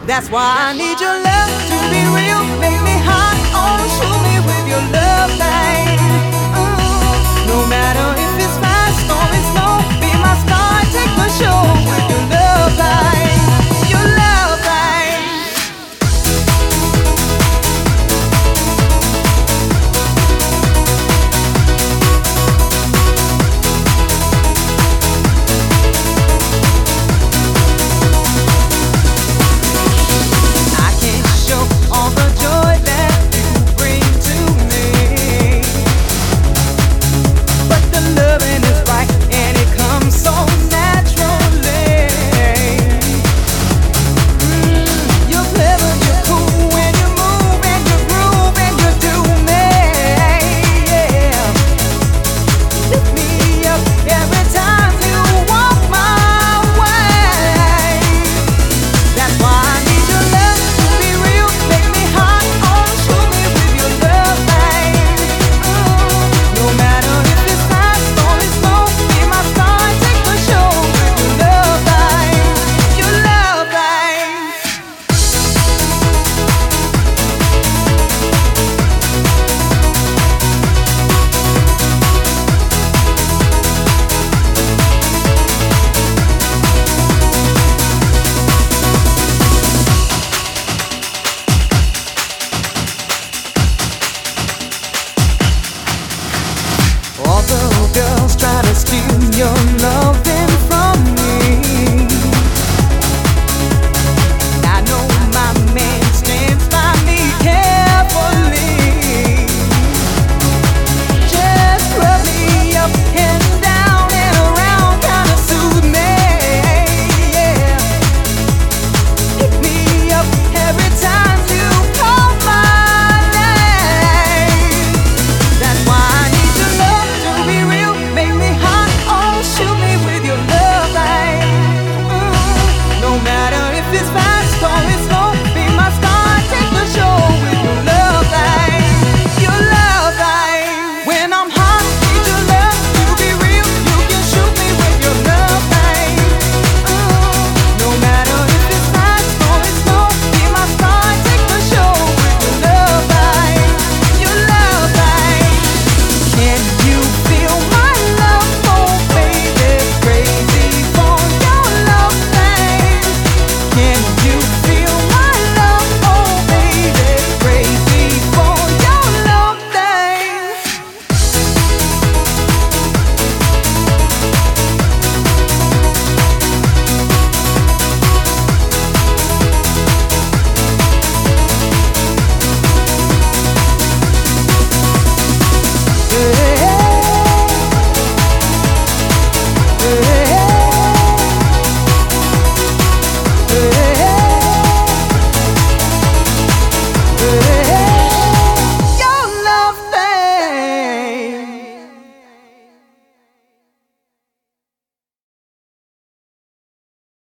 That's why I need your love to be real. Make me hot, oh, shoot me with your love, babe. No matter if it's fast or it's slow, be my star, take the show with your love.